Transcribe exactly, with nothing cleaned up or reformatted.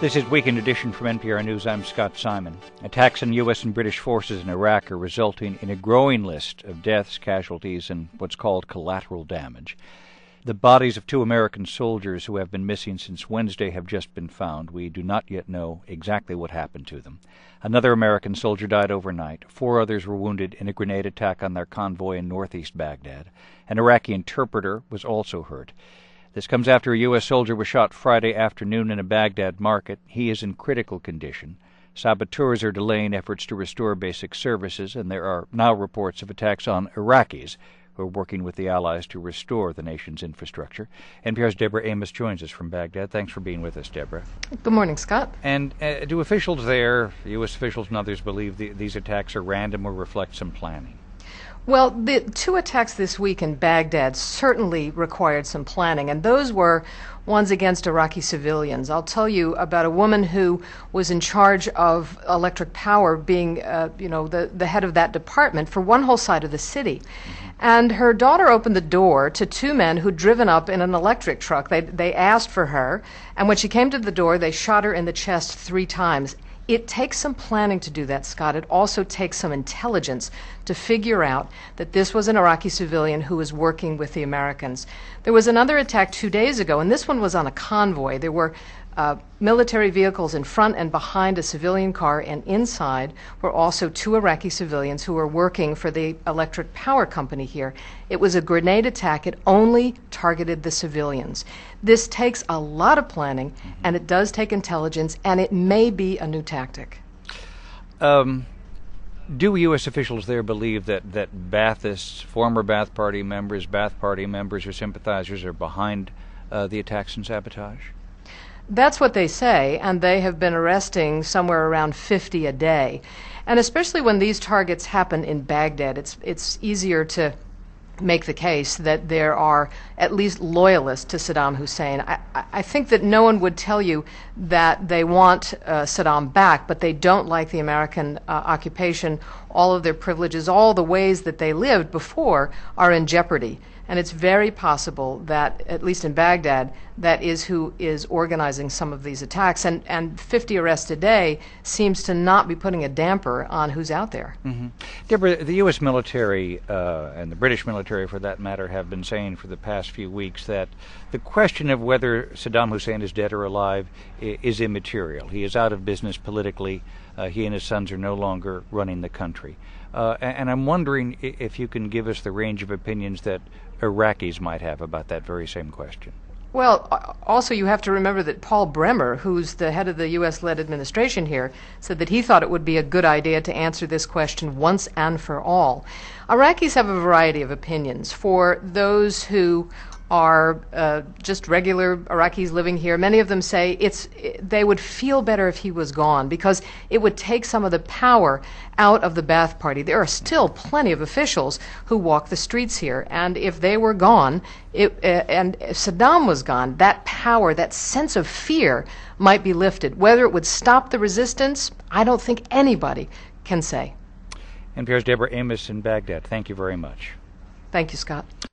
This is Weekend Edition from N P R News. I'm Scott Simon. Attacks on U S and British forces in Iraq are resulting in a growing list of deaths, casualties, and what's called collateral damage. The bodies of two American soldiers who have been missing since Wednesday have just been found. We do not yet know exactly what happened to them. Another American soldier died overnight. Four others were wounded in a grenade attack on their convoy in northeast Baghdad. An Iraqi interpreter was also hurt. This comes after a U S soldier was shot Friday afternoon in a Baghdad market. He is in critical condition. Saboteurs are delaying efforts to restore basic services, and there are now reports of attacks on Iraqis who are working with the Allies to restore the nation's infrastructure. N P R's Deborah Amos joins us from Baghdad. Thanks for being with us, Deborah. Good morning, Scott. And uh, do officials there, U S officials and others, believe the, these attacks are random or reflect some planning? Well, the two attacks this week in Baghdad certainly required some planning, and those were ones against Iraqi civilians. I'll tell you about a woman who was in charge of electric power, being, uh, you know, the, the head of that department for one whole side of the city. Mm-hmm. And her daughter opened the door to two men who'd driven up in an electric truck. They, they asked for her, and when she came to the door, they shot her in the chest three times. It takes some planning to do that, Scott. It also takes some intelligence to figure out that this was an Iraqi civilian who was working with the Americans. There was another attack two days ago, and this one was on a convoy. There were uh, military vehicles in front and behind a civilian car, and inside were also two Iraqi civilians who were working for the electric power company here. It was a grenade attack. It only targeted the civilians. This takes a lot of planning, mm-hmm. and it does take intelligence, and it may be a new tactic. Um, do U S officials there believe that, that Baathists, former Baath Party members, Baath Party members or sympathizers are behind uh, the attacks and sabotage? That's what they say, and they have been arresting somewhere around fifty a day. And especially when these targets happen in Baghdad, it's it's easier to make the case that there are at least loyalists to Saddam Hussein. I, I think that no one would tell you that they want uh, Saddam back, but they don't like the American uh, occupation. All of their privileges, all the ways that they lived before are in jeopardy. And it's very possible that, at least in Baghdad, that is who is organizing some of these attacks. And, and fifty arrests a day seems to not be putting a damper on who's out there. Mm-hmm. Deborah, the U S military, uh, and the British military for that matter, have been saying for the past few weeks that the question of whether Saddam Hussein is dead or alive I- is immaterial. He is out of business politically. Uh, he and his sons are no longer running the country. Uh, and, and I'm wondering if you can give us the range of opinions that Iraqis might have about that very same question. Well, also you have to remember that Paul Bremer, who's the head of the U S-led administration here, said that he thought it would be a good idea to answer this question once and for all. Iraqis have a variety of opinions. For those who are uh, just regular Iraqis living here, many of them say it's they would feel better if he was gone because it would take some of the power out of the Baath Party. There are still plenty of officials who walk the streets here, and if they were gone, it, uh, and if Saddam was gone, that power, that sense of fear might be lifted. Whether it would stop the resistance, I don't think anybody can say. N P R's Deborah Amos in Baghdad. Thank you very much. Thank you, Scott.